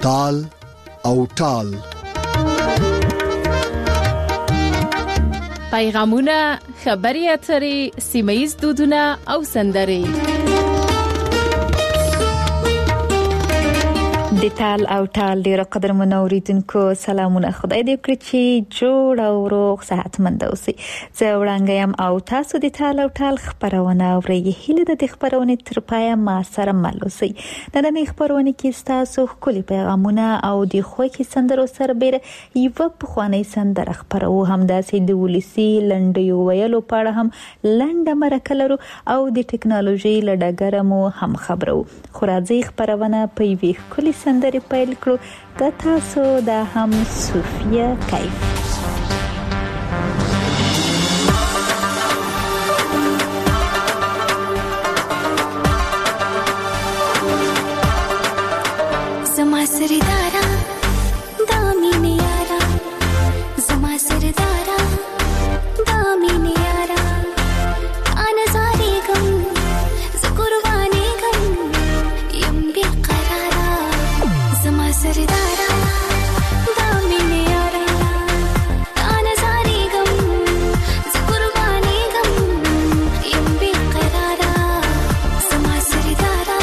تال او ټال. پیغامونه، خبري اترې، سیمه‌ییز دودونه او سندرې. د تال او ټال ډیره قدرمن اوریدونکو سلامونه. خدای دې وکړي چې جوړ او روغ صحتمند اوسئ. زه وړاندیم او تاسو د تال او ټال خبرونه اورئ. هیله د خبرونه تر پایه ما سره مل اوسئ. د نن خبرونه کې تاسو خولي پیغامونه او د خوږی سندرو سره بیره یو په خواني سندره خبرو هم داسې د ولسی لنډیو ویلو پاړه هم لنډه مرکه لرو او د ټکنالوژي لډګره مو هم خبرو. خو راځي خبرونه په وی خولي سندرې پیل کړو. د تاسو د هم صوفیا کیف. زما سردارا دامین یارا، زما سردارا دامین یارا، انا زاری غم زقربانی غم یم بیقرارا. زما سردارا دامین یارا، انا زاری غم زقربانی غم یم بیقرارا. زما سردارا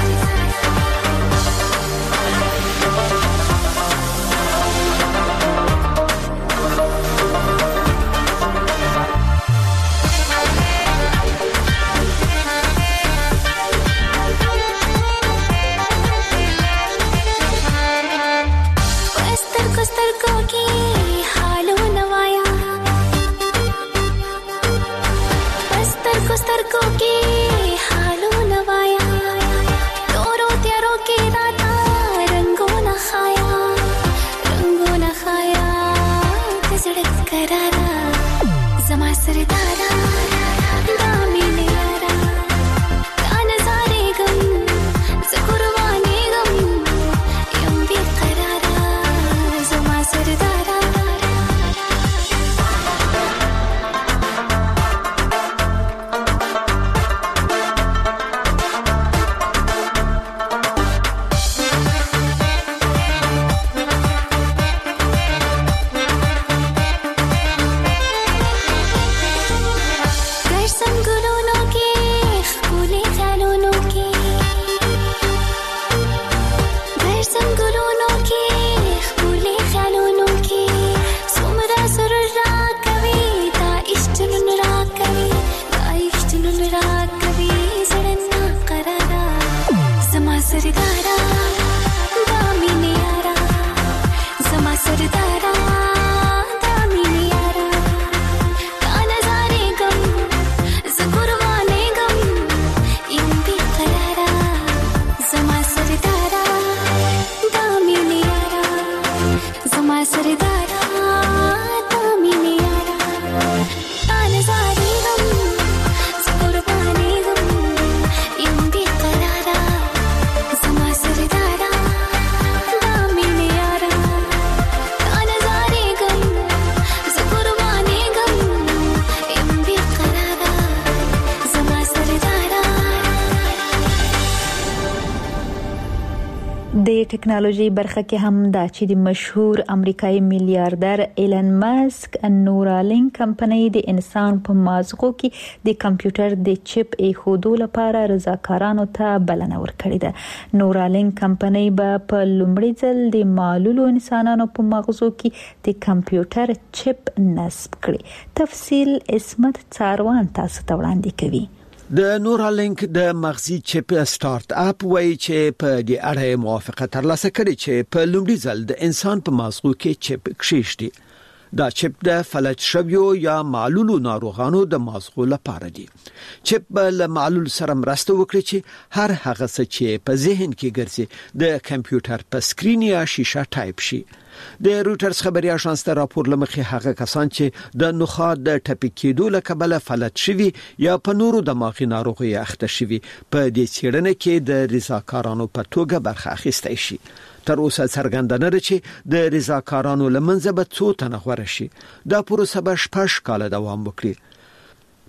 ټکنالوژي برخه کې هم دا چې د مشهور امریکایي میلیاردر ایلن ماسک نورالینک کمپنۍ د انسان په مازغو کې د کمپیوټر د چپ ایښودو لپاره رضاکارانو ته بلنه ورکړې ده. نورالینک کمپنۍ به په لومړي ځل د معلولو انسانانو په مغزو کې د کمپیوټر چپ نصب کړي. تفصیل اسمت څاروان تاسو ته وړاندې کوي. د نورالینک د مغزي چپ سٹارټ اپ وایي چې په دې اړه موافقه ترلاسه کړې چې په لومړي ځل د انسان په مغزو کې چپ کښېږدي. دا چپ د فلج شویو یا معلولو ناروغانو د مغزو لپاره دی. چپ له معلول سره مرسته وکړي چې هر هغه څه چې په ذهن کې ګرځي د کمپیوټر په سکرین یا شیشه ټایپ شي. د روټرز خبري اژانس ته راپور لمخې هغه کسان چې د نخاع د ټپي کېدو له کبله فلج شوي یا په نورو دماغي ناروغي اخته شوي په دې څېړنه کې د رضاکارانو په توګه برخه اخیستای شي. تر اوسه څرګنده نه ده چې د رضاکارانو لمنځه به څو تنه غوړه شي. دا پروسه به 6 کاله دوام وکړي.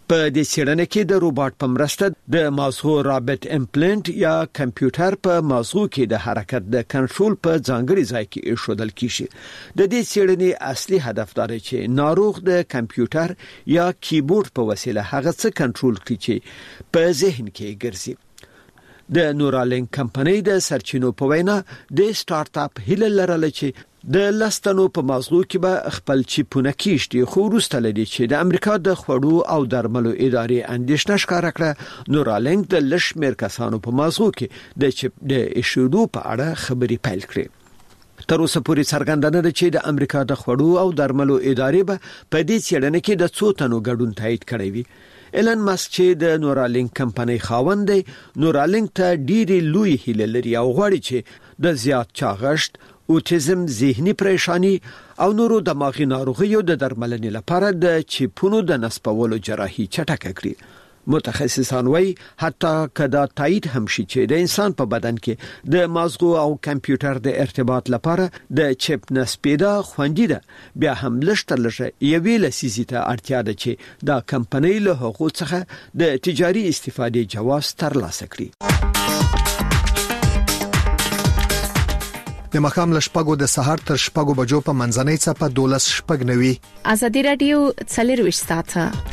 په دې څېړنه کې د روباټ په مرسته د مازغو رابط امپلانت یا کمپیوټر په مازغو کې د حرکت د کنټرول په ځانګړي ځای کې ایښودل کیږي. د دې څېړنې اصلي هدف دا دی چې ناروغ د کمپیوټر یا کیبورډ په وسیله هغه څه کنټرول کړي چې په ذهن کې ګرځي. د نورالینک کمپنۍ د سرچینو په وینا د سٹارټ اپ هیله لرله چې د لستنو په مازغو کې به خپل چیپونه کیشتي، خو وروسته لدی چې د امریکا د خوړو او درملو ادارې اندېښنه ښکاره کړه نورالینک د لشمیر کسانو په مازغو کې د چیپ د ایښودو په اړه خبري پیل کړې. تر اوسه پورې څرګنده ده چې د امریکا د خوړو او درملو ادارې به په دې څېړنه کې د څو تنو ګډون تایید کړی وي. ایلن ماسک چې د نورالینک کمپنۍ خاوند دی، نورالینک ته ډېری لوی هیله لري او غواړي چې د زیات چاغښت، اوټیزم، ذهني پریشانی او نورو دماغي ناروغیو د درملنې لپاره د چیپونو د نصبولو جراحي چټکه کړي. متخصصان وایي حتی کدا تایید هم شي چې د انسان په بدن کې د مازغو او کمپیوټر د ارتباط لپاره د چیپ نصبیدا خوندي ده، بیا هم لږه یوې لسیزې ته اړتیا ده چې دا کمپنۍ له هغو څخه د تجاري استفادې جواز ترلاسه کړي. د مخام لشپګو د سحر تر شپګو بجو په منځنۍ څپه 12:09 ازادي رادیو 24 ساعته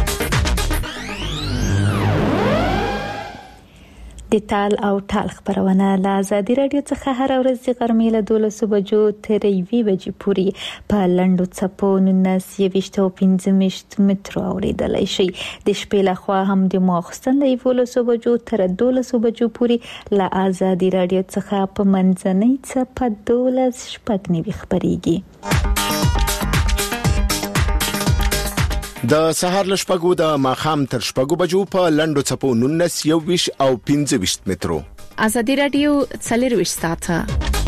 د تال او ټال خبرونه له ازادي رادیو څخه هر ورځ د غرمې له 12 بجو تر 1 بجې پورې په لنډو څپو 19.15 مترو اوریدلای شي. د شپې له خوا هم د ماخستن له 11 بجو تر 12 بجو پورې له ازادي رادیو څخه په منځنۍ څپه 12:09 خبريږي. د سهار لشپګو د ماخام تر شپګو بجو په لندو چپو 19 او 15 مترو. ازادي رادیو 24 ساعته.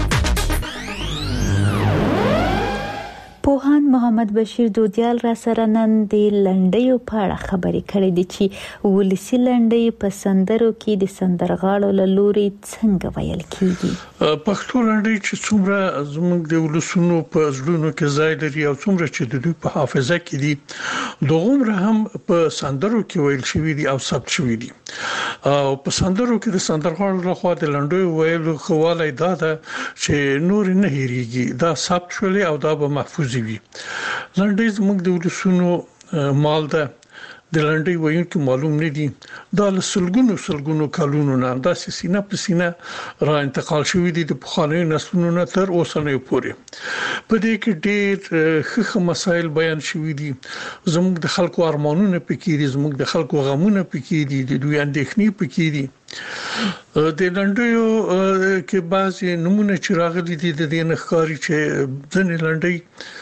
پوهان محمد بشیر دودیال را سره نن د لنډیو په اړه خبرې کړې دي چې ولسی لنډی په سندرو کې د سندرغاړو له لوري څنګه ویل کیږي. پښتو لنډی چې څومره زموږ د ولسونو په ځړونو کې ځای لري او څومره چې د دوی په حافظه کې دي دوغومره هم په سندرو کې ویل شوی دي او ثبت شوی دي. او په سندرو کې د سندرغاړو لخوا د لنډیو ویلو خواله ده چې نور نه هېریږي، دا ثبت شول او دا به محفوظ وي. لنډی زموږ د ولسونو مال ده. د لنډی ویونکو معلوم نه دي دا سلګونو کلونو نه دا سینه په سینه را انتقال شوی دي د پخوانیو نسلونو نه تر اوسنیو پورې. په دې کې ډېر ښه مسایل بیان شوی دي. زموږ د خلکو ارمانونه پکې دي، زموږ د خلکو غمونه پکې دي، د دوی اندېښنې پکې دي. د لنډیو کې بعضي نمونه چې راغلي دي د دې نخکاری چې ځنې لنډی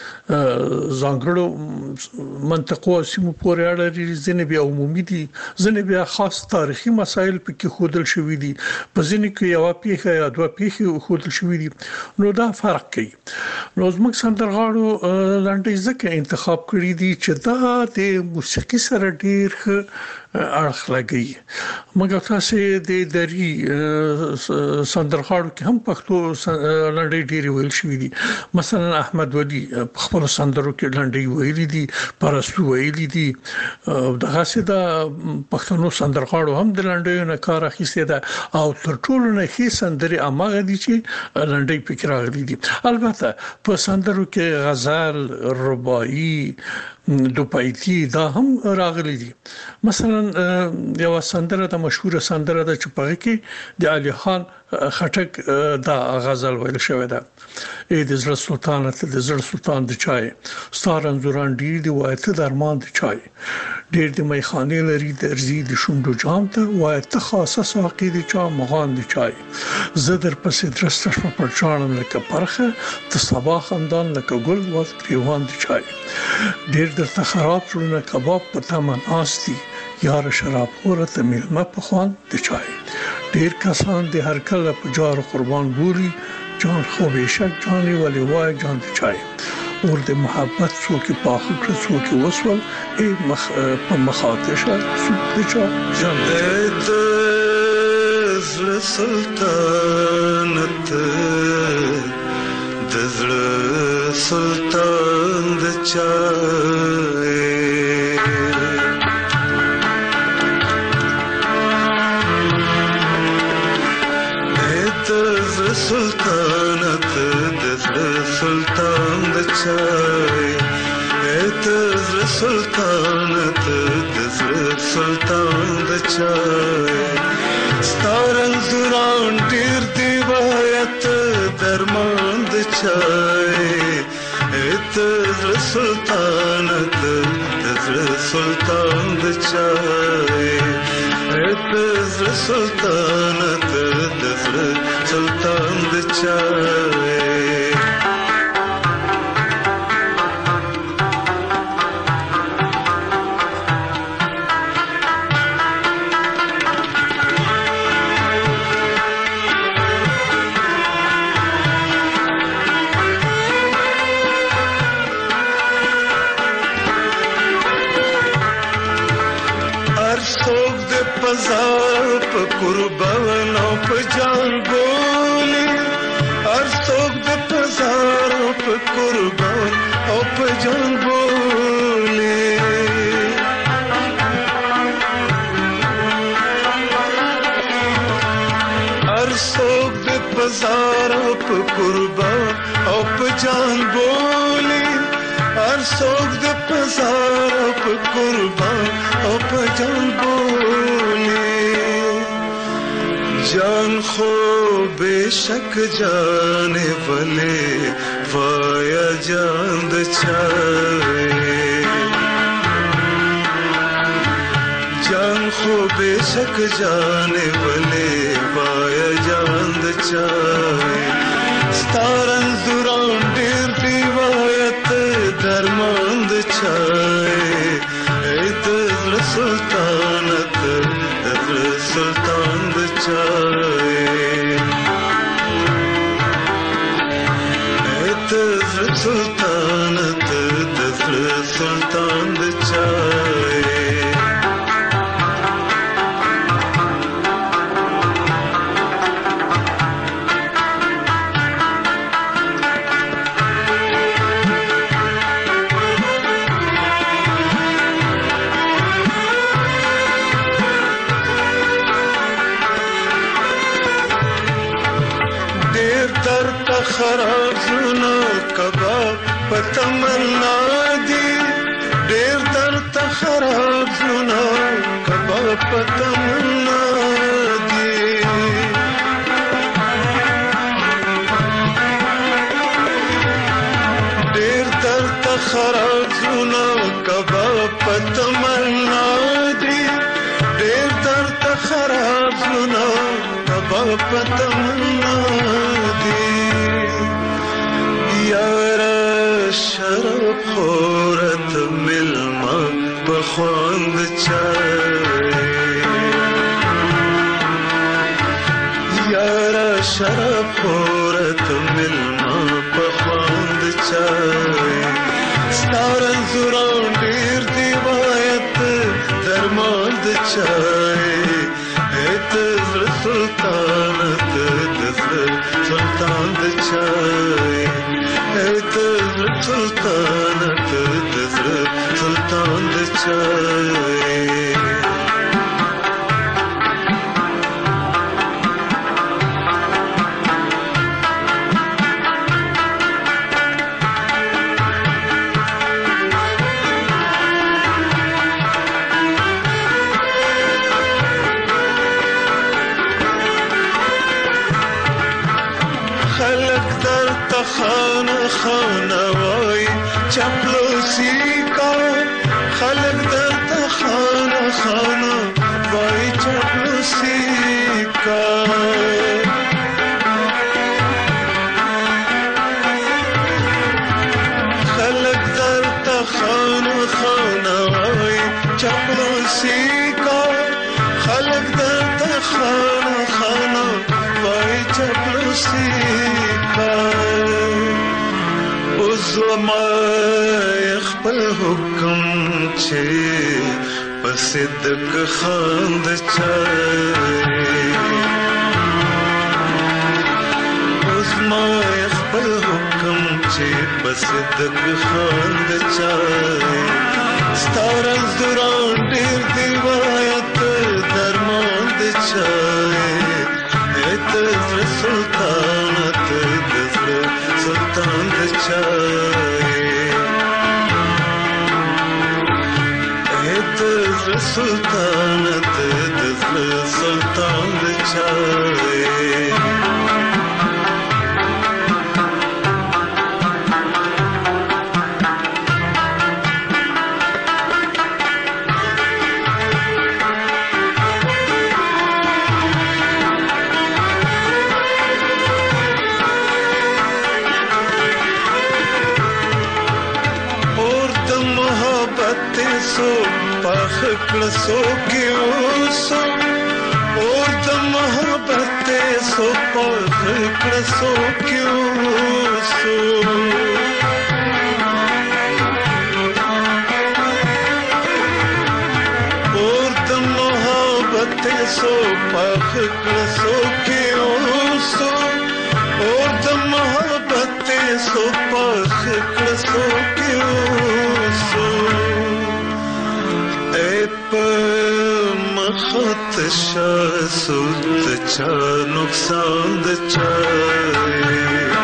ځانګړو منطقو سیمو پورې اړه لري، ځنې بیا عمومي دي، ځنې بیا خاص تاریخي مسایل پکې خودل شوی دي، په ځینې کې یو پیښه یا دوه پیښې خودل شوی دي. نو دا فرق کوي. نو زموږ سندرغاړو لنډی ځکه انتخاب کړی دي چې دا د موسیقي سره ډیر ښه اړخ لګي. مګر تاسو د دری سندرغاړو کې هم پښتو لنډی ډیر ویل شوی دي. مثلا احمد ولی خپل سندرو کې لنډی ویلي دي، پرستو ویلي دي. دغه څه د پښتنو سندرغاړو هم د لنډیو نه کار اخیسته ده او تر ټولو نه ښه سندري امغه دي چې لنډی پکې راغلي دي. البته په سندرو کې غزل، رباعي، دوپایتی دا هم راغلي دي. مثلا یو سندره د مشهور سندره د چپاغي کې د علي خان خټک دا غزل ویل شوی ده. د زړه سلطان ته د زړه سلطان د چای ستار انزوران ډیر دی وایته د ارمان د چای ډیر د میخانه لري درځي د شوندو جام ته وایته خاصه ساقي د چا مغان د چای زدر پسې درسته شپه پر چانم لکه پرخه ته سبا خندان لکه ګل واز پریوان د چای ډیر درته خراب شونه کباب په تمن آستی یار شراب خوره ته ملمه په خوان د چای ډیر کسان د هر کله په جار قربان ګوري جان خو بشک جانی ولی وای جان د چای اور د محبت څوک په اخر کې څوک وسول په مخاطشه څوک د چا جان د زړه سلطنت د زړه سلطان د چای سلطانت د سلطان د چای زړه سلطانت د سلطان د چای ستارن زران ډیر دی وایت درمان د چای زړه سلطانت د سلطان د چای زړه سلطانت د سلطان د چای پزار په قربان او په جان بولی هر څوک د پزار په قربان او په جان بولی هر څوک د پزار په قربان او په جان بولی هر څوک د پزار په قربان او په جان بولی جان خو بشک جانے والے وایا جان د چای جان خو بشک جانے والے وایا جان د چای ستارن زران ډیر دی وایت درمان د چای زړه سلطانت د سلطان د چای زړه سلطانت د سلطان د چای خراب زونه کباب پتمنا دی ډیر درته خراب زونه کباب پتمنا دی ډیر درته خراب زونه کباب پتمنا دی ډیر درته خراب زونه کباب پتمنا دی یارا شراب خورت ملما بخواند چای یارا شراب خورت ملما بخواند چای ستارن زران ډیر دی وایت درمان د چای زړه سلطانت د سلطان د چای زړه سلطانت د سلطان د چای خانه خانه وای چپلوسی کا خلق درته خانه خانه وای چپلوسی کا خلق درته خانه خانه وای چپلوسی کا خلق درته خانه خانه وای چپلوسی کا زما خپل حکم چې پسدک خاند چای زما خپل حکم چې پسدک خاند چای ستارن زران ډیر دی وایت درمان د چای سلطان چای سو پخ کړسو کې اوسو اور د محبت سو پخ کړسو کې اوسو اور د محبت سو پخ کړسو کې اوسو اور د محبت سو پخ کړسو کې اوسو مخت شاسود چا نقصان د چای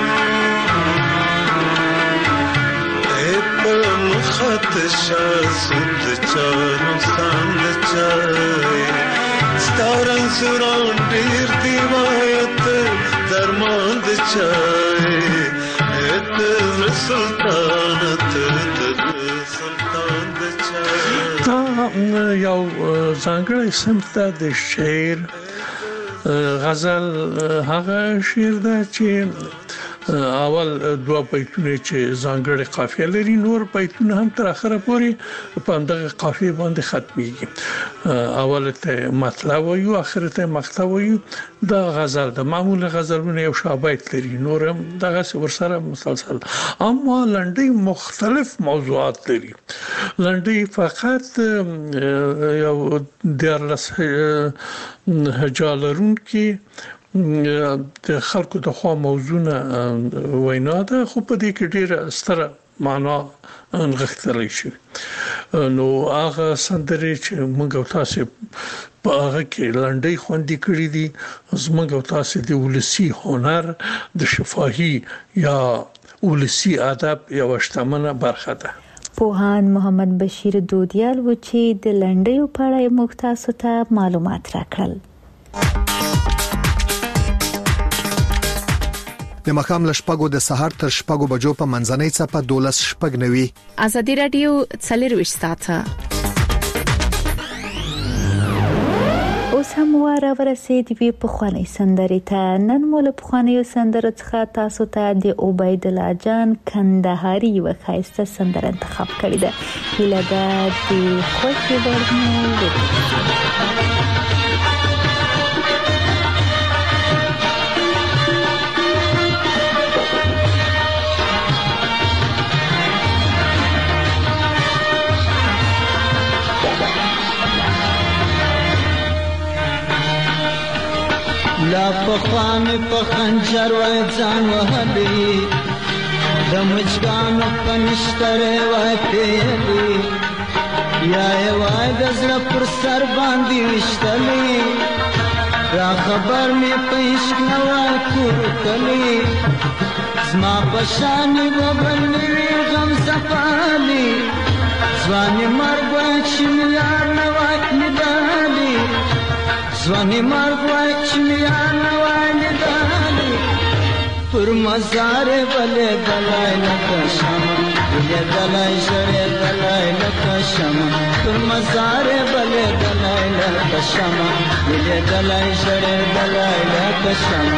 مخت شاسود چا نقصان د چای ستارن سوران ډیر دیوایت درمان د چای ات سلطانت سلطان د چای یو ځانګړی صنف د شعر غزل هغه شعر ده چې اول دوه بیتونه چې ځانګړي قافیه لري نور بیتونه هم تر اخره پورې په همدغه قافیه باندې ختميږي اول ته مطلب وایو اخر ته مقطع وایو دا غزل د معمول غزلونه یو شابه لري نور هم دغه ورسره مسلسل اما لنډي مختلف موضوعات لري لنډي فقط یو درلس هجالرون کې د خلکو د خوا موضوعونه وینا ده خو په دې کې ډیره ستره معنا انغښتلی شي نو هغه سندرې چې موږ تاسو په هغه کې لنډۍ خوندې کړې دي زموږ تاسو د ولسی هنر د شفاهي یا ولسی ادب یو شتمنه برخه ده پوهان محمد بشیر دودیال و چې د لنډیو په اړه موږ تاسو ته معلومات راکړل د مخام لشپګو د سحر تر شپګو بجو په منځنۍ چپه 12 شپګ نوي ازادي رادیو څلرويش ساعته اوس هم ورسېد وی په خواني سندري ته نن مول په خواني سندره څخه تاسو ته د عبید الله جان کندهاري وخایسته سندره انتخاب کړې ده هله د خوشي ورنه لا پخوان په خنجر وای ځان وهلي د مچګانو په نشتره وای پیلي یا وای د زړه پر سر باندې وشتلي را خبر مې په عشق نه وای کور کلی زما بشاني وبلوي غم زفالي ځواني مرګ وای چې یار نه وای ندالي ځواني مرګ وای چې یار نه وای ندالي پر مزار بلې دلای لکه شمع ولې دلای شړې دلای لکه شمع پر مزار بلې دلای لکه شمع ولې دلای شړې دلای لکه شمع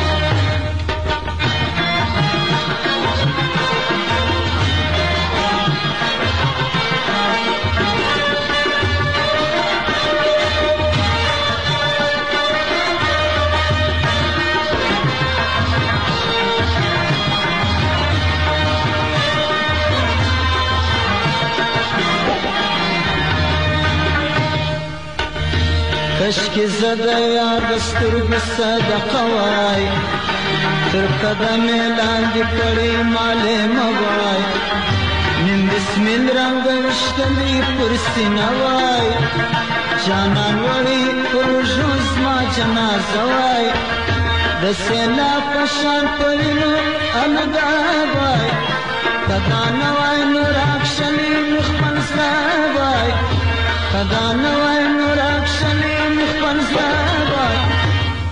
کشکی زده یاد سترګو صدقه وای تر قدم لاندې کړي مالې موای نن بسمل رنگ وشتلی پر سینه وای جانان وړي پر ژوند ما جنازه وای د سیلا پشان پرینو الګا وای کدا نه وای نور اکشلی مخمن وای کدا نه وای نور اکشلی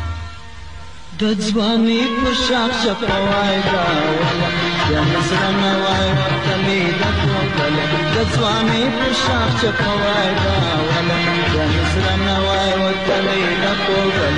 د ځواني په شاخ شپوای دا ولا یا نسرنا وای وطني د کوګل د ځواني په شاخ شپوای دا ولا یا نسرنا وای وطني د کوګل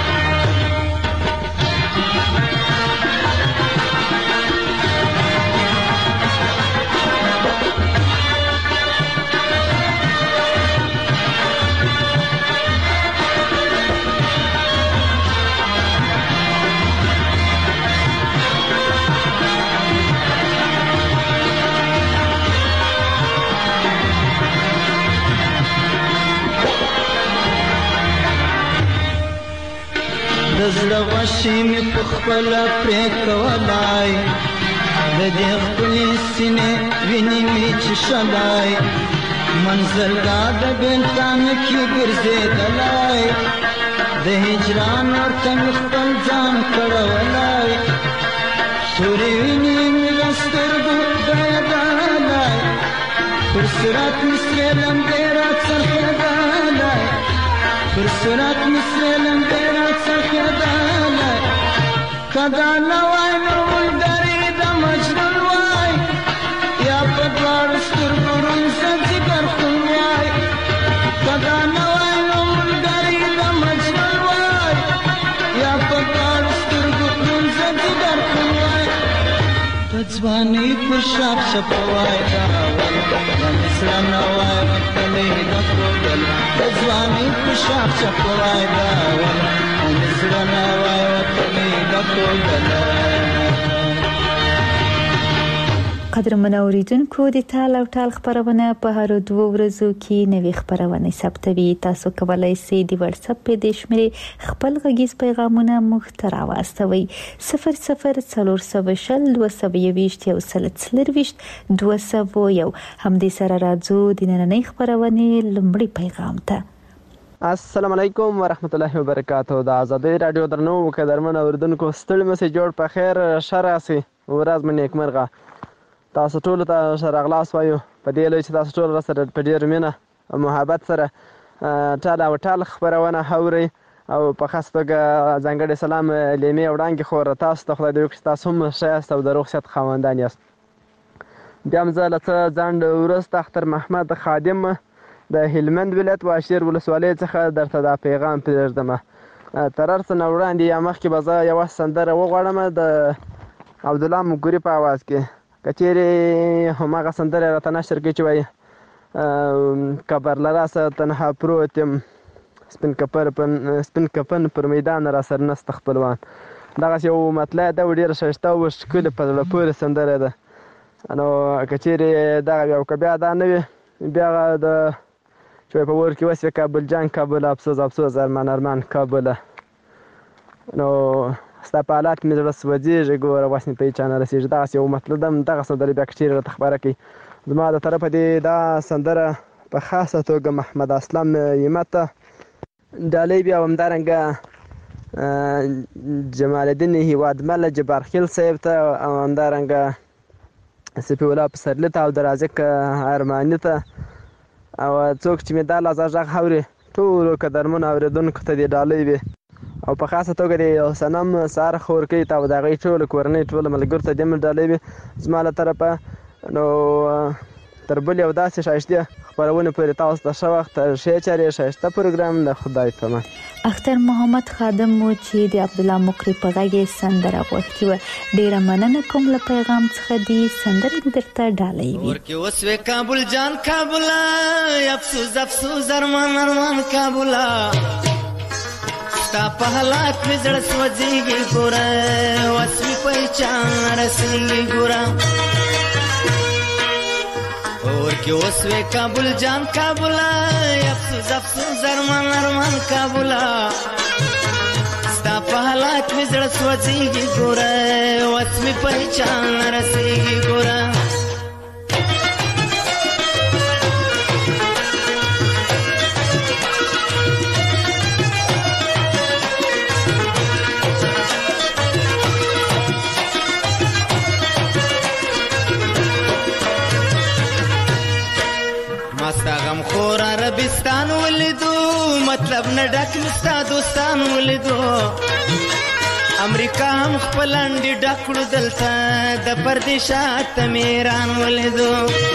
د زړه غوښې مې په خپله پرې کولای د دې خپلې سینې وینې مې چښلای منزلګاه د بېلتان کې ګرځېدلی د هجران ورته مې خپل ځان کړولی تورې وینې مې له سترګو بهېدلی پر صراط مې سرې لمبې راڅرخېدلی پر صراط مې سرې لمبې راڅرخېدلی که دا نه وای نو ملګري د مجنون وای یا په دواړو سترګو ړوند زه ځګر خون وای که دا نه وای نو ملګري د مجنون وای یا په دواړو سترګو ړوند زه ځګر خون وای د ځوانۍ پر شاخ شپوای دا ولا سره نه وای وطني د کوګل د ځوانۍ پر شاخ شپوای دا ولا سره نه وای وطني د کوګل. قدرمن اوریدونکو د تال او ټال خبرونه په هر 2 ورځو کې نوې خبرونه ثبتوي. تاسو کولای شئ د واتس اپ په د شمېرې خپل غږیز پیغامونه مخ ته راوستوئ 0040 222 یو سلسلرويشت 201 هم دې سره راځو د نننۍ خبرونه لمړی پیغام ته. السلام علیکم ورحمت الله وبرکاتہ. د ازادي رادیو درنو قدرمن اوریدونکو ستړي مې جوړ په خیر شراسي ورځ مې نیکمرغه. تاسو ټول ته شرغلاس وایو په دې لوي چې تاسو ټول سره په ډیر مینه او محبت سره ټاله او ټال خبرونه هوري او په خاص توګه ځانګړي سلام لیمه وړاندې خور تاسو ته خدای دې وکړي تاسو هم ښایسته او د روغ خواندان یاست. بیا هم زه له ځان ورسته اختر محمد خادم د هلمند ولایت واشیر ولسوالۍ څخه درته دا پیغام پرېږدم. تر هر څه نه وړاندې یا مخکې به زه یوه سندره وغواړم د عبدالله مګوري په آواز کې که چیرې هماغه سندره راته نشر کړي چې وایي کبر له راسه تنها پروت یم سپین کفن پر میدان را سر نسته خپلوان. دغسې یو مطلع ده او ډېره ښایسته او ښکلې په زړه پورې سندره ده. نو که چیرې دغه وي او که بیا دا نه وي بیا د چې په ور کې وسوې کابل جان کابل افسوس افسوس ارمان ارمان کابله. نو ستا په حالات مې زړه سوځېږي ګوره وس مې په هېچا نه رسېږي. دغسې یو مطلب ده دغه سندرې بیا که چیرې راته خبره کوي زما د طرفه دې دا سندره په خاصه توګه محمد اسلام همت ته ډالۍ بیا همدارنګه جمال الدین هیوادمل جبارخیل صاحب ته او همدارنګه سپي الله پسرلي ته او د رازق ارماني ته او څوک چې مې دا لازه غږ اوري ټولو قدرمنو اورېدونکو ته دې ډالۍ وي او په خاصه توګه د صنم سهار خورکۍ ته او د هغې ټولو کورنۍ ټولو ملګرو ته دې هم ډالۍ وي زما له طرفه. نو تر بل یو داسې ښایستې خپرونې پورې تاسو ته ښه وخت ښې چارې ښایسته پروګرام د خدای په امان. اختر محمد خادم مو چې د عبدالله مقری په غږ یې سندره غوښتې وه ډېره مننه کوم له پیغام څخه دې سندره دې درته ډالۍ وي. ورکې وسوې کابل جان کابله افسوس افسوس ارمان ارمان کابله ستا په حالات مې زړه سوځېږي ګوره وس مې په هېچا نه رسېږي ګوره ورکې وسوې کابل جان کابله افسوس افسوس ارمان ارمان کابله ستا په حالات مې زړه سوځېږي ګوره وس مې په هېچا نه رسېږي ګوره ستا غم خور عربستان ولیدو مطلب نه ډک مې ستا دوستان ولیدو امریکا هم خپل انډي ډکړو دلته د پردیشات میران ولیدو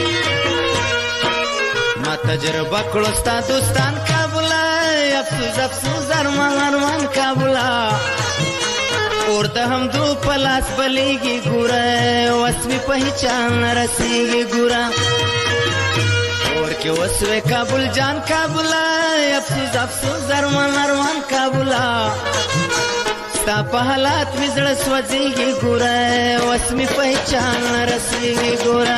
ما تجربه کړو ستا دوستان کابل افسوس افسوس ارمان کابل اور د هم دو پلاس بلیږي ګوره وسمي پہچان رسیږي ګوره اور کې وسوي کابل جان کابل افسوس افسوس ارمان کابل ستا په حالات می زړه سوځيږي ګوره وسمي پہچان رسیږي ګوره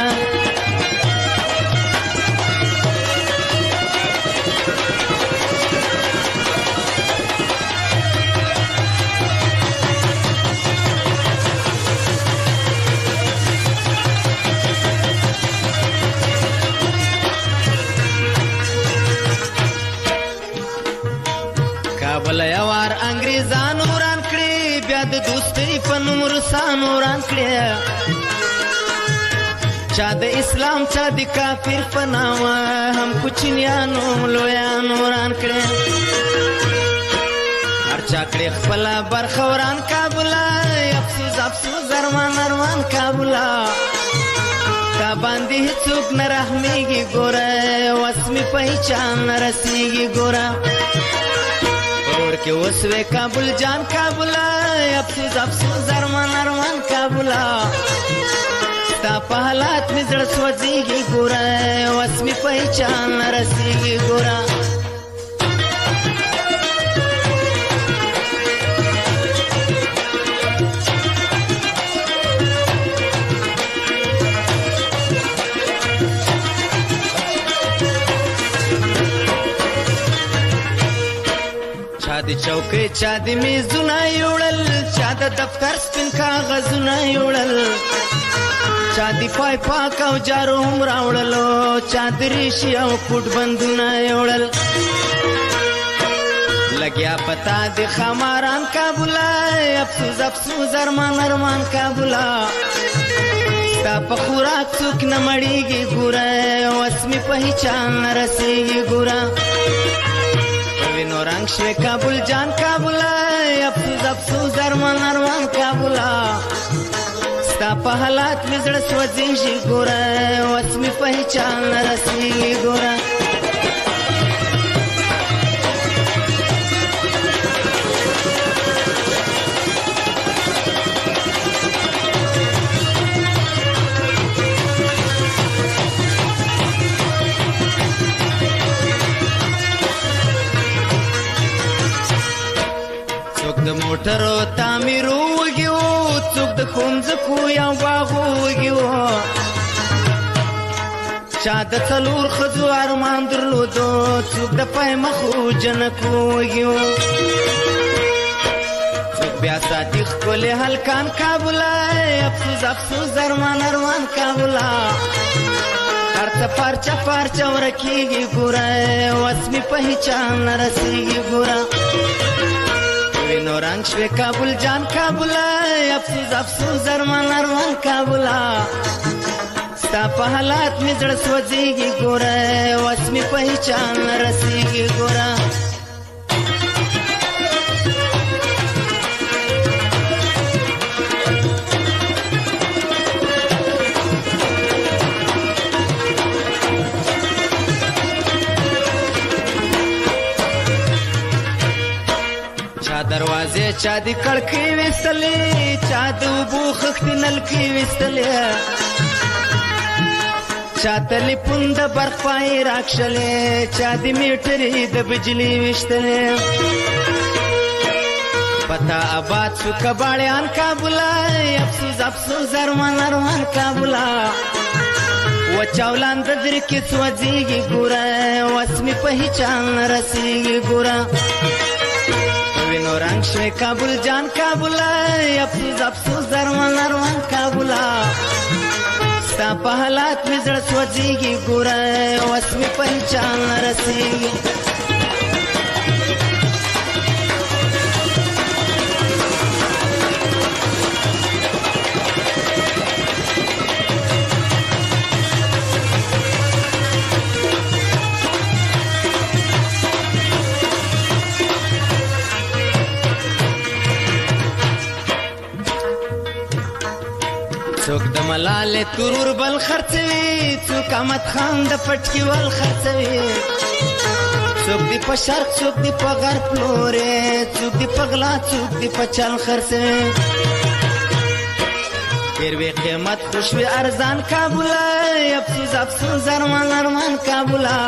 کابل یوار انګریزانو وران کړی بیا د دوستۍ په نوم روسانو وران کړی چا د اسلام چا د کافر په نامه هم کوچنیانو لویانو وران کړی هر چا کړی خپله برخه وران کابل افسوس افسوس ارمان کابل تا باندې هیڅوک نه رحمیږي ګوره وسمي پہچان رسیږي ګوره اور کې وسوي کابل جان کابل افسوس افسوس ارمان کابل تا په حالات می زړه سوځيږي ګوره وسمي پہچان رسیږي ګوره چا د چوکۍ چا د میزونه یوړل چا د دفتر سپین کاغذونه یوړل چا د پای پاک او جارو هم راوړلو چا د ریشي او کوټ بندونه یوړل لګیا پتا د خماران کابل افسوس افسوس ارمان کابل ستا په خوراک څوک نه مړیږي ګوره وسمي پہچان رسیږي ګوره وینو رنگ شوی کابل جان کابل افسوس افسوس ارمان کابل ستا په حالات می زړه سوځيږي ګوره وسمي پہچان رسیږي ګوره د موټرو تعمیرو وګیو څوک د ښوونځکو یو باغو وګیو چا د څلور ښځو ارمان درلودو څوک د پای مخو جنکو وګیو څوک بیا ساتي ښکلې هلکان کابل افسوس افسوس ارمان کابل هر څه پارچه ورکیږي ګوره وسمي پہچان رسیږي ګوره وینو رنگ شوی کابل جان کابل افسوس افسوس ارمان کابل ستا په حالات می زړه سوځيږي ګوره وسمي پہچان رسیږي ګوره دروازه چا دی کړکۍ وستلې چا د اوبو خښتې نلکۍ وستلې چا تلیفون د برق پای راکښلې چا د میټرې د بجلي وشتلې پتا آباد شو کباړیان کابل افسوس افسوس ارمان کابل وچاولان د در کې سوځيږي ګوره وسمي پہچان رسیږي ګوره وینو رنگ شوی کابل جان کابل افسوس افسوس ارمان کابل ستا په حالات می زړه سوځيږي ګوره وسمي پہچان رسیږي څوک د ملالې ترور بل خرڅوي څوک احمد خان د پټکي ول خرڅوي څوک دی په شرق څوک دی په غرب لورې څوک دی په غلا څوک دی په چل خرڅوي پیروي قیمت خوشوي ارزان کابولا افسوس افسوس ارمان ارمان کابولا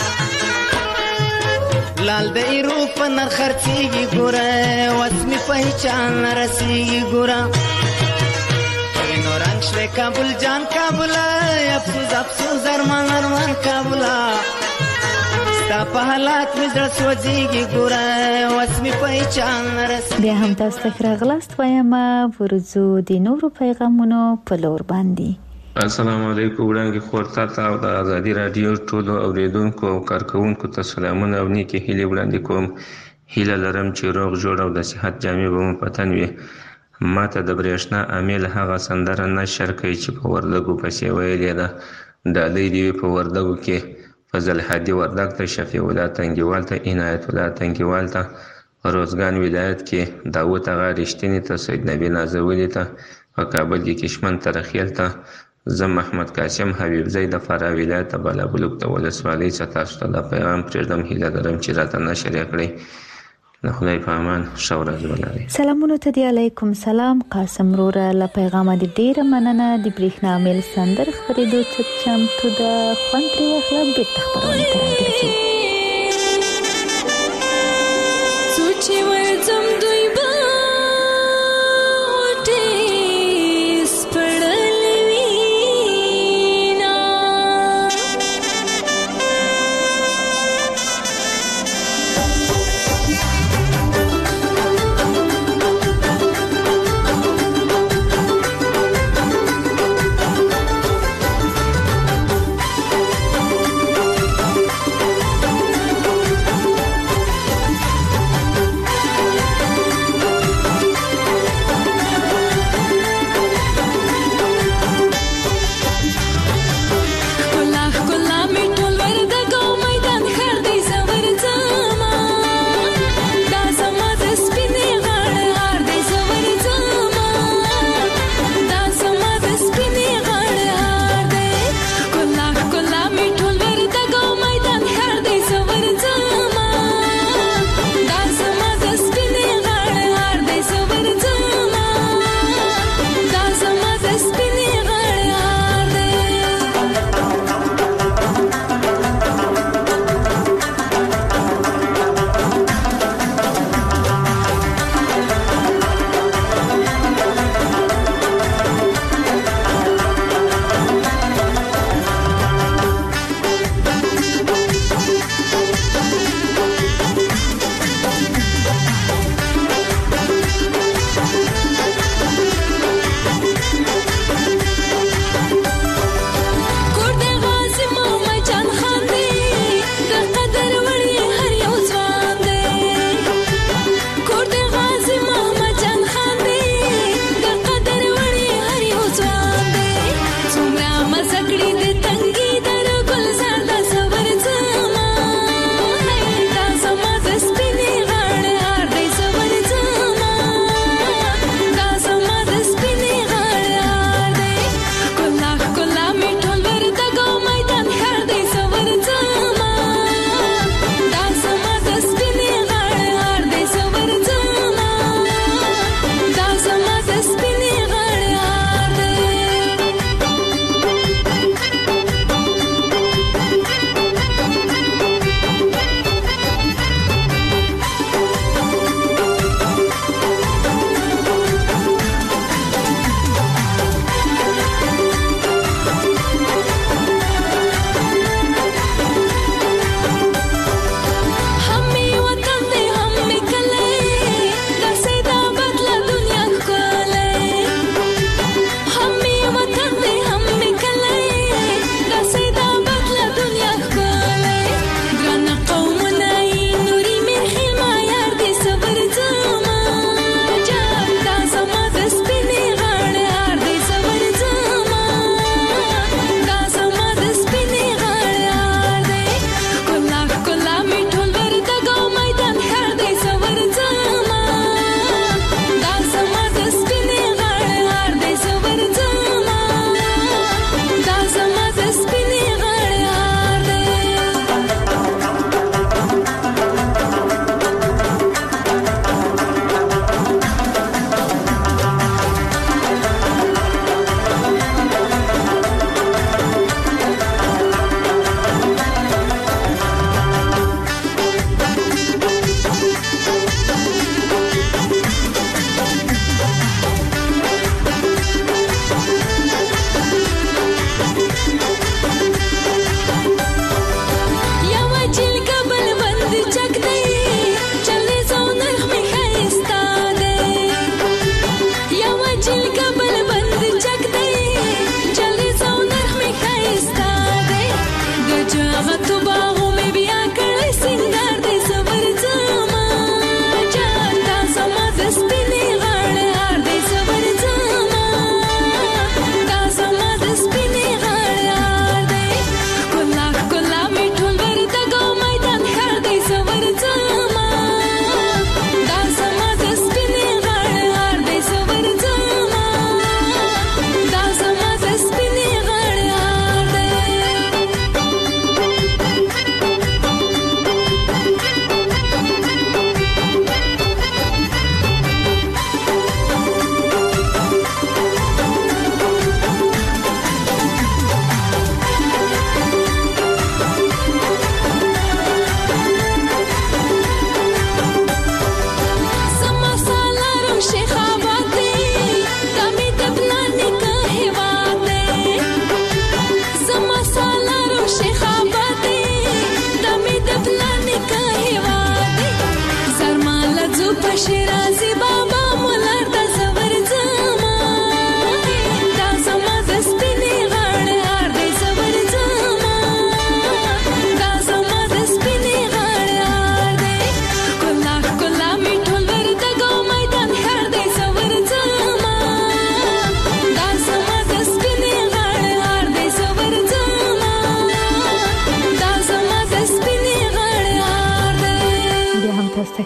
لال د ایرو په نر خرڅيږي ګوره وسمي په چان رسيږي ګوره نو رنگ شوي کابل جان کابولا افسوس افسوس ارمان ارمان کابولا ستا په حالات مې زړه سوځيږي ګوره وسمي په چان رسيږي. بیا هم تاسو ته راغلاست وایم ورزو د نورو پیغامونو په لور باندې. السلام علیکم وړاندې خورتا ته او د ازادي رادیو ټولو اوریدونکو او کارکونکو ته سلامونه او نیکی هیله وړاندې کوم. هیله لرم چې روغ جوړ او د صحت جامې به مو پتن وي. ما ته د برېښنا امیل هغه سندره نشر کوي چې په وردګو پسې ویلې ده. ډالۍ دې په وردګو کې فضل هادي وردګ ته شفیع الله تنګیوال ته عنایت الله تنګیوال ته روزګان ولایت کې داوود اغا رښتینی ته سید نبی نازولی ته په کابل کې کشمن ترخیل ته زم محمد قاسم حبیب زئی د فراه ولایت بالابلوک د ولسوالۍ څخه تاسو ته د پیغام پرېږدم. هیله لرم چې راته نشر کړئ. د خدای په امان ښه ورځ ولرئ. سلامونه ته دی. علیکم سلام قاسم وروره له پیغامه دې ډیره مننه. د برېښنا میل سندر خپرېدو ته چمتو ده. خوند ترې واخله بېرته خپرونې ته راګرځو.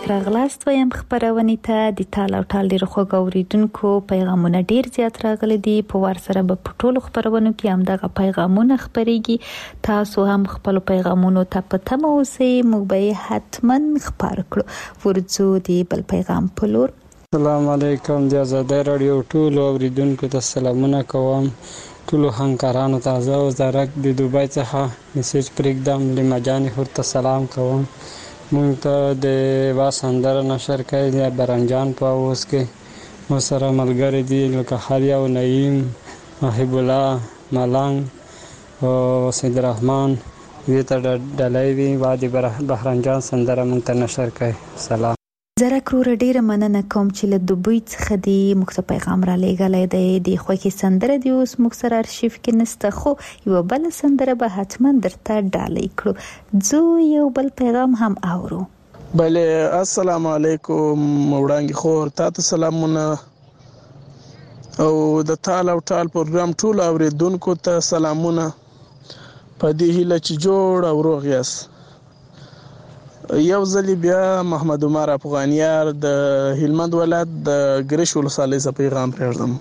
زیات راغلاست وایم خبرونه ته د تال او ټال ډیر خوږ اوریدونکو پیغامونه ډیر زیات راغلي دي په ور سره په ټولو خبرونو کې هم دغه پیغامونه خبريږي تاسو هم خپل پیغامونو ته پته مو سي موږ به حتمن خبر کړو ورځو دی بل پیغام په لور. السلام علیکم د آزادۍ رادیو ټولو اوریدونکو ته سلامونه کوم ټولو همکارانو ته زه وزارت د دوبۍ څخه میسج پرېږدم لیما جان ورته سلام کوم. مونږ ته د واسندره نشر کوي د برنجان په اوس کې مو سره ملګری دي لکه خالیا او نعیم محب الله ملنګ او سید الرحمن وی ته ډلای وی وادي بهرنجان سندره مونږ ته نشر کوي. سلام. زره کرور ډیره مننه کوم چې له دوبۍ څخه دی مخته پیغام را لېږلی دی د خوښي سندره دی اوس موږ سره ارشیف کې نسته خو یو بل سندره به حتما درته ډالۍ کړو. زه یو بل پیغام هم اورو. بله السلام علیکم وړانګې خور تاسو سلامونه او د تال او ټال پروګرام ټول اوریدونکو ته سلامونه په دې هیله چې جوړ او روغ یاست. یو ځلی بیا محمد عمر افغانیار د هلمند ولایت د ګریش ولسوالۍ څخه پیغام پرېږدم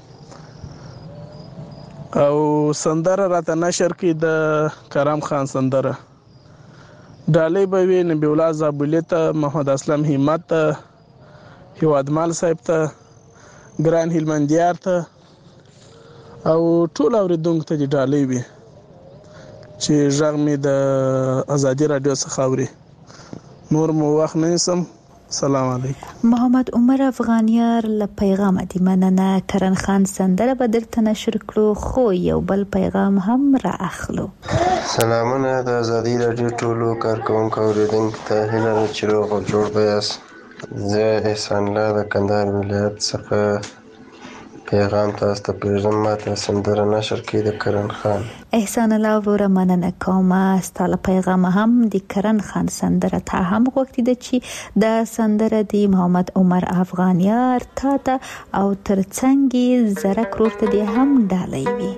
او سندره راته نشر کړي د کرم خان سندره ډالۍ به وي نبی الله زابلي ته محمد اسلم همت ته هیوادمال صاحب ته ګران هلمندیار ته او ټول اوریدونکو ته ډالۍ وي چې غږ مې د آزادي رادیو څخه اوري. نور مو وخت نه سم. سلام علیکم. محمد عمر افغانیار له پیغام دی مننه. کرن خان سندره به درته نشر کړو خو یو بل پیغام هم را اخلو. سلامونه د آزادي رادیو ټولو کارکونکو اوریدونکو ته هیله ده چې روغ او جوړ به یاست. زه احسان الله د کندهار ولایت څخه پیغام تاسو ته پرېږدم ماته سندره نشر کړي د کرن خان. احسان الله وروره مننه کوم ستاسو پیغام هم د کرن خان سندره ته هم وخت دی چې د سندره دی محمد عمر افغانیار ته او ترڅنګ زره کرور ته دی هم ډالۍ وي.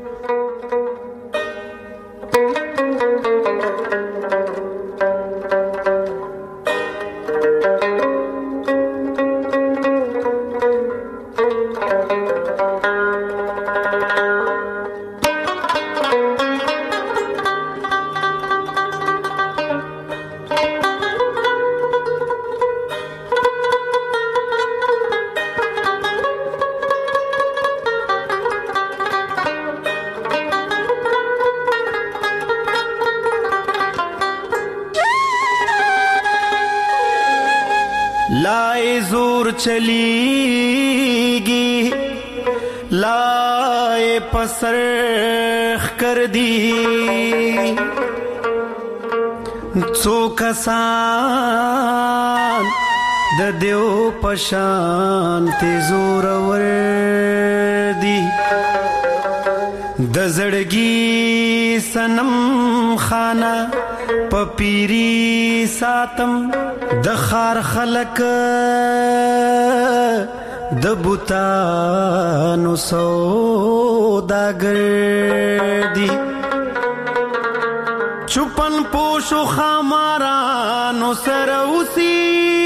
لائے زور چلیگی لائے پسرخ کر دی څو کسان د دیو پشان تی زور ور دی د زړګي سنم خانه پپیری ساتم د خار خلق د بوتانو سوداګر دی چوپن پوشو خامارانو سره اوسي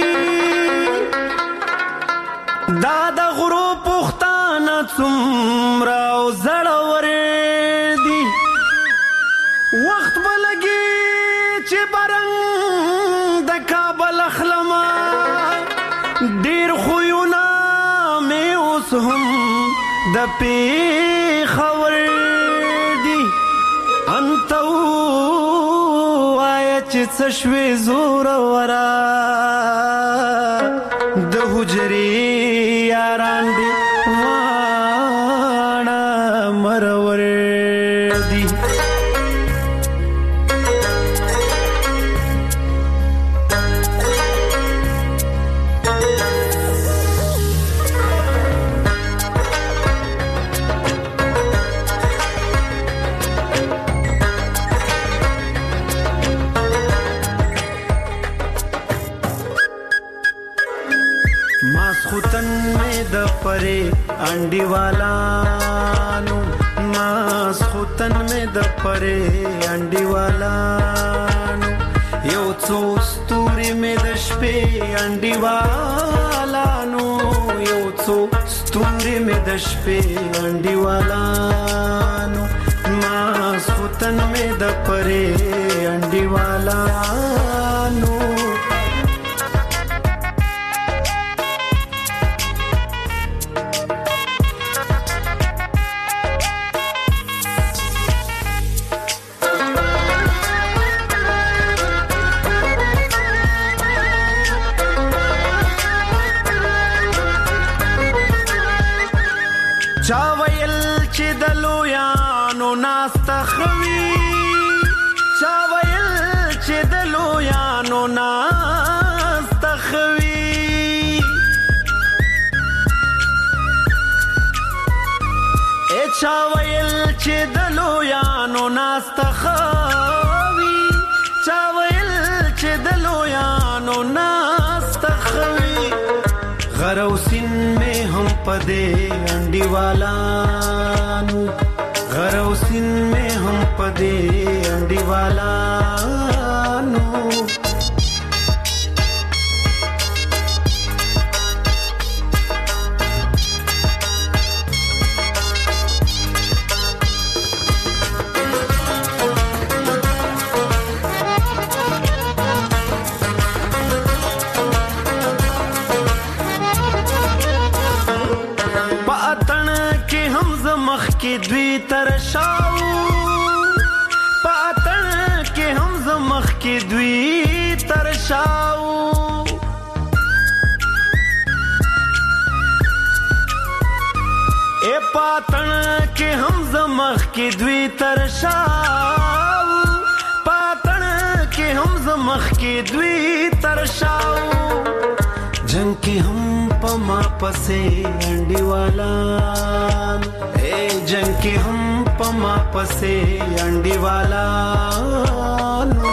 دا د غرو پختانه څومره او زړور دی وخت بلګي چې برنګ د کابل اخلما ډیر خوونه مې اوس هم د پیښور دی انت وای چې څه شوي زور ورا د حجرې یاران دی واړه مرور دی پرے انڈی والانو ماس خوتن میں د پرے انڈی والانو یو څو ستوري مې د شپې انډیوالانو یو څو ستوري مې د شپې انډیوالانو ماسخوتن مې د پرې انډیوالانو چا ویل چې د لویانو ناستخوي چا ویل چې د لویانو ناستخوي چا ویل چې د لویانو ناستخوي چا ویل چې د لویانو ناستخوي غروسین میں ہم پدے انڈیوالانو غروسین میں ہم پدے انڈیوالانو کې دوی ترشاو پاتن کې هم زمخ کې دوی ترشاو اے پاتن کې هم زمخ کې دوی ترشاو پاتن کې هم زمخ کې دوی ترشاو جنگ کې هم پما پسې انډیوالان جنگ کې هم پما پسې انډیوالانو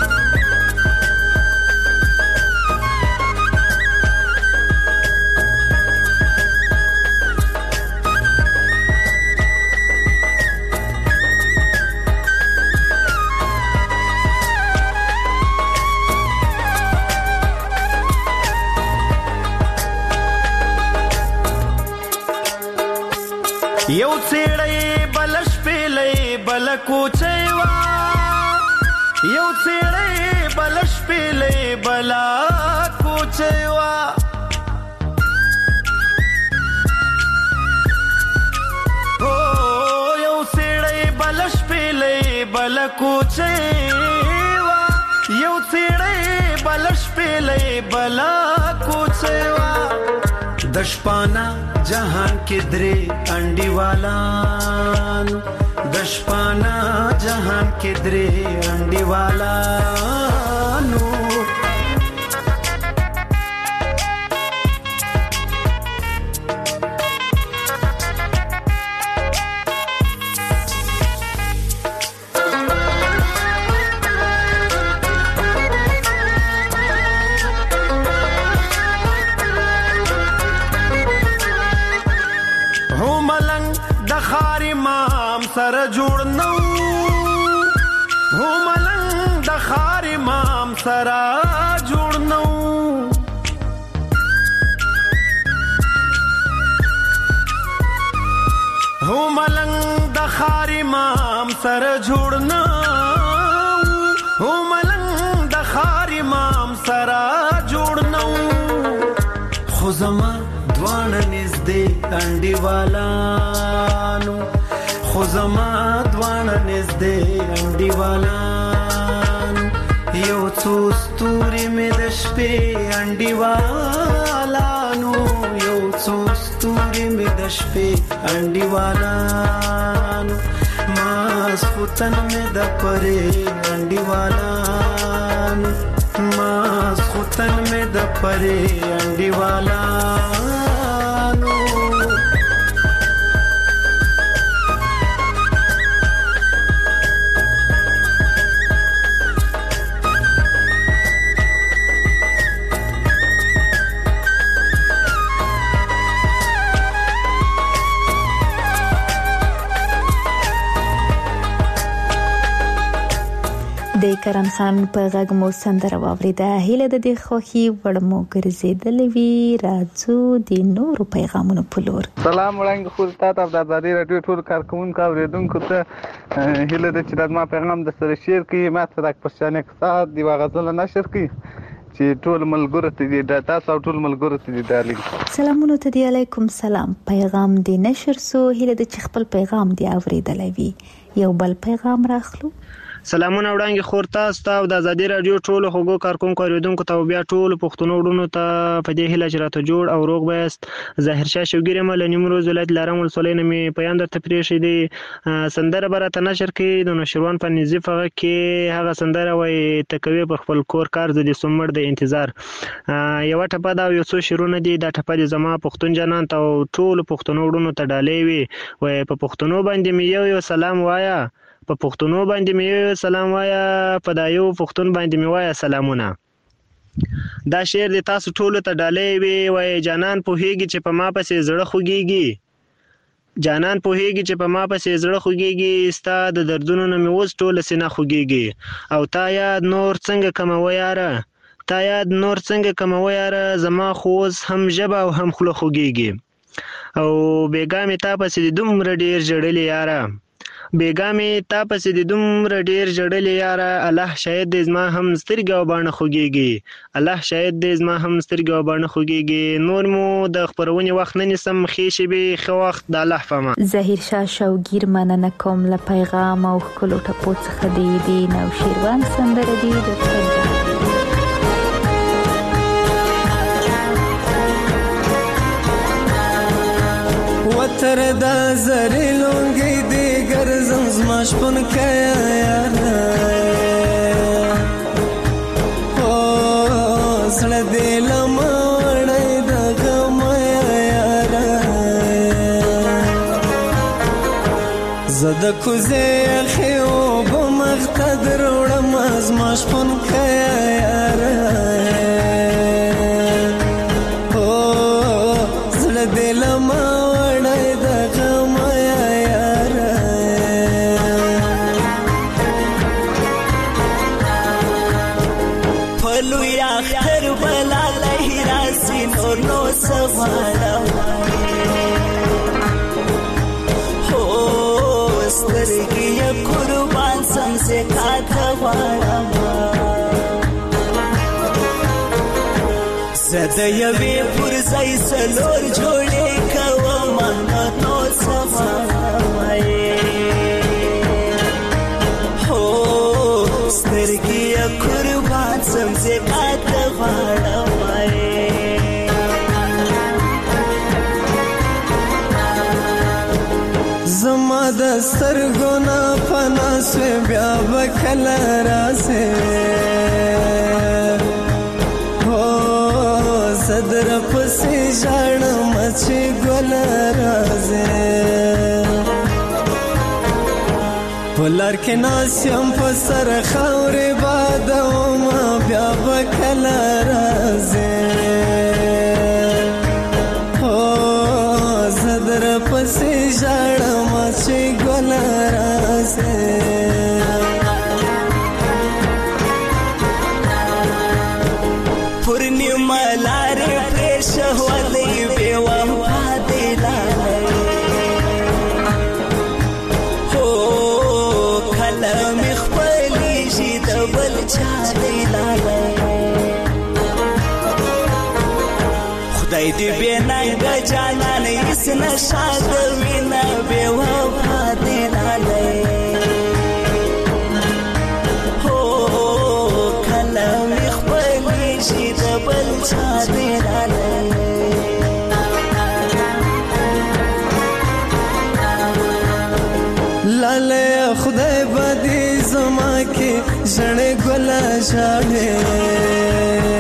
یو څېړې بلش پیلې بل کوچېوا یو څېړې بلش پیلې بل کوچېوا او یو څېړې بلش پیلې بل کوچېوا یو څېړې بلش پیلې بل کوچېوا دشپانا جهان کې درې انډیوالان دشپانا جهان کې درې انډیوالانو سر جوړ نو هو ملنګ د خار امام سر جوړ نو هو ملنګ د خار امام سر جوړ نو هو ملنګ د خار امام سر جوړ نو خو زما دوانه نږدې انډیوالانو خو زما دوانه نږدې انډیوالان یو څو ستوري مې د شپې انډیوالانو یو څو ستوري مې د شپې انډیوالانو ماسخوتن مې د پرې انډیوالانو ماسخوتن مې د پرې انډیوالانو د کرن خان په غږ مو سندره واوریده. هیله د دې خوخي وړمو ګرځیدلې وی راځو د نورو پیغامونو په لور. سلام وړاندې خو تاسو د آزادي رادیو ټول کارکونکو اوریدونکو ته هیله د چې ما پیغام د سره شیر کړئ، ما ته د پښتنې کتاب دی واغزل نشر کړئ چې ټول ملګرو ته دې ډاټا او ټول ملګرو ته دې ډالې. سلامونه ته دی، علیکم سلام. پیغام دی نشر سو، هیله د چې خپل پیغام دی اوریدلې وی. یو بل پیغام راخلو. سلامونه وړاندې خور تاسو ته د آزادي رادیو ټول حقوقو کارکونکو اوریدونکو ته بیا ټول پښتنو وړونو ته په دې هیله چې راته جوړ او روغ بیاست. ظاهر شاه شوګیره مل نیمروز ولایت لارم ولسوالۍ نه می پیام درته پریښی دی. سندره برته نشر کې د نشروان په نظیف هغه کې هغه سندره وای تکوي پر خپل کور کار د سومر د انتظار. یو ټپه دا یو څو شیرونه دي، دا ټپه د زما پښتون جنان ته ټول پښتنو وړونو ته ډالې وي. وای په پښتنو باندې می یو سلام وایا، په پښتنو باندې می سلام وایا، په دایو پښتون باندې می وایا سلامونه. دا شعر د تاسو ټولو ته ډالې وی. وای جانان پوهیږي چې په ما پسې زړه خوږیږي، جانان پوهیږي چې په ما پسې زړه خوږیږي، ستا د دردونو نه می اوس ټوله سینه خوږیږي. او تا یاد نور څنګه کومه یاره، تا یاد نور څنګه کومه یاره، زما خو اوس هم ژبه او هم خوله خوږیږي. او بیګا می تا پسې د دومره ډیر جړلې یاره، بیګا مې تا پسې د دومره ډیر جړلې یاره، الله شاید دې زما هم سترګې او باڼه خوږیږي، الله شاید دې زما هم سترګې او باڼه خوږیږي. نور مو د خپرونې وخت نه نیسم، ښې شېبې ښه وخت د الله په امان. ظاهر شاه شوګیر مننه کوم له پیغام او ښکلو ټپو څخه دی نوشیروان سندره دی د وتر دا زری لونگی دیگر زمزماش پن کیا یارا، او سڑ دیل موڑی دا غم یارا، زد کوزی خیو بمختد روڑم ازماش پن کیا یارا، او سڑ دیل زده یوی پرزای سلور جوڑی کوما نو سماوی، ہو سترگی قربان سمزی قد غاڑوی. زما دستر گونا پناسوی بیا بکل راسے، صدر پسی جاڑ مچی گل رازے، پلار کے ناسیم پسر خور بادو ما بیا بکل رازے، صدر پسی جاڑ مچی گل رازے. خدای دې بننګ جانان هیڅ نشاد وینا بے وفا دې لاله، هو کلام خپل شي د بل چا دې لاله. لاله خدای بدی زما کې ژړې ګل ژړې،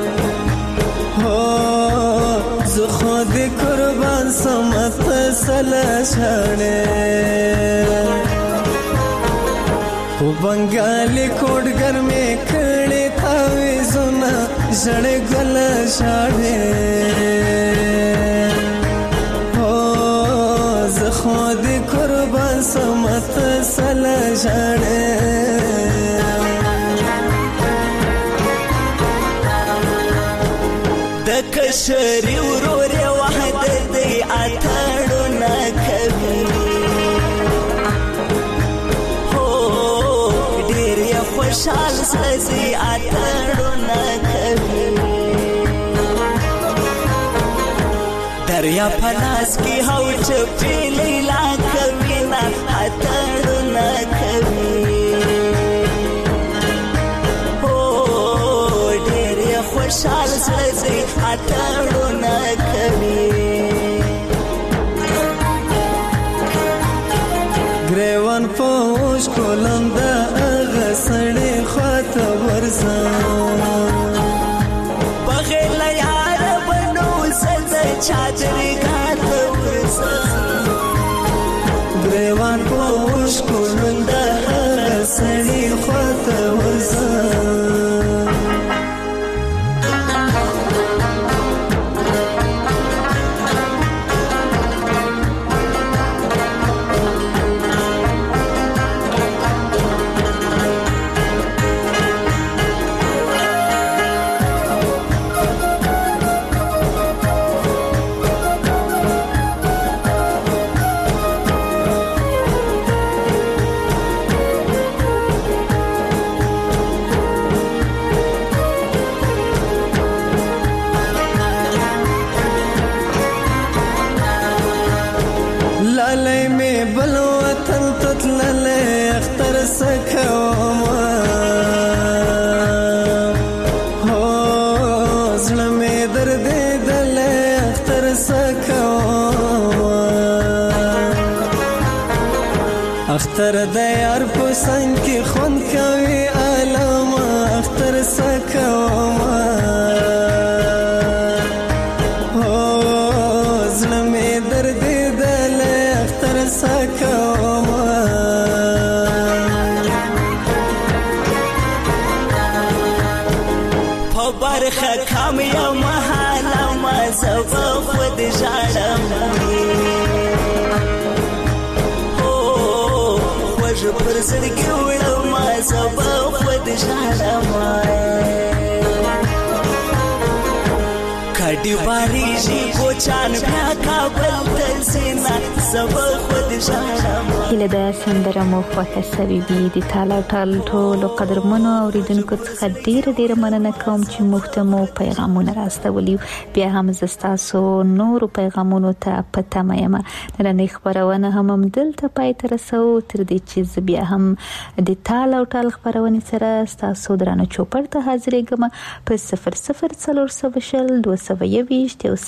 خود قربان سمت سلا چھاڑے، وہ بنگالی کوڑگر میں کھڑے تھاوی زنا جڑے گل چھاڑے، خود قربان سمت سلا چھاڑے. کشري ورور وحدت دی اتړو نه کوي هو ډېر یې خوشحال سزي اتړو نه کوي دریا پلاس کی هو چپی لیلا کوي نه اتړو نه کوي خوشحال سزي اتړو نه کوي ګریوان پوش کولم د هغه سړی خواته ورځم بغیر له یاره بنو زه د چادرې ګاته ورځم ګریوان پوش کولم د هغه سړی خواته ورځم اختر د یار په څنګ کې خون کوي عالم اختر سکوما هو زړه مې درد دل اختر سکوما په برخه کام یو محاله ما زب خود ژړم پر زړګي وړم زبا خود ژړم کډي باریږي کوچان بیا کابل ته سینا زبا خود ژړم هله د سندره مو خوښه سوي وي د تاله ټال ټولو قدرمنو اوریدونکو څخه ډیره مننه کوم چې موږ مو پیغامونه راستولي بیا هم زستاسو نور پیغامونو ته پته مېم نن خبرونه هم دلته پای تر رسو تر دې چې بیا هم د تاله ټال خبرونه سره تاسو درانه چوپړ ته حاضرېږم په 0040 221 او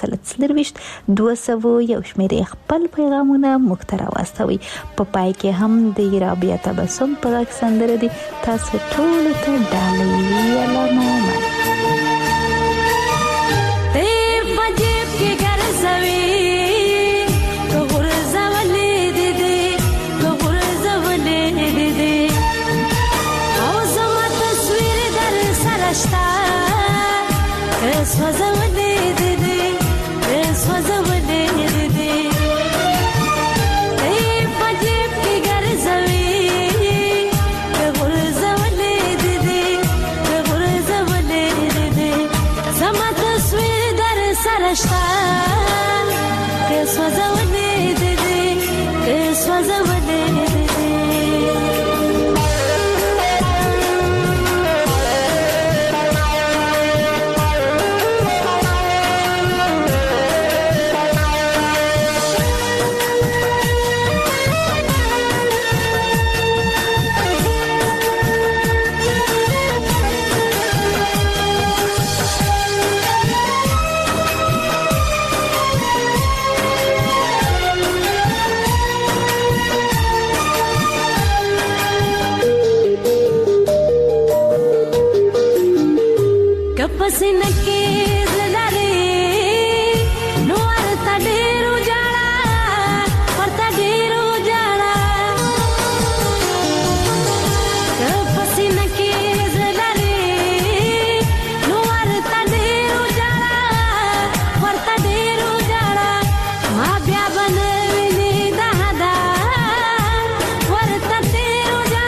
201 شمیرې خپل پیغامونه مختره واستوي په پای کې هم د رابعه تبسم په سندره دي تاسو ټول ته ډالۍ علامه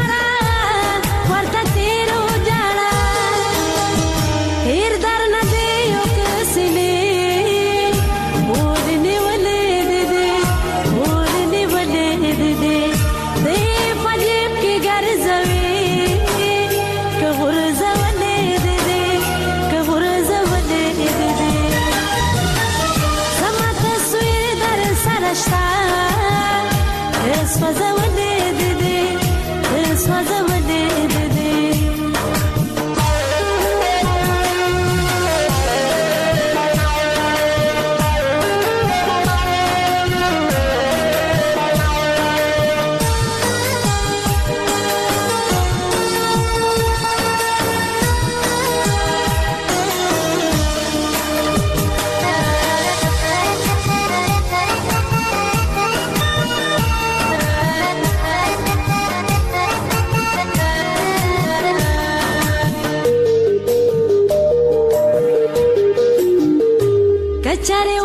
Nade نشتا سوځه ودې دې سوځه ودې دې Cacciare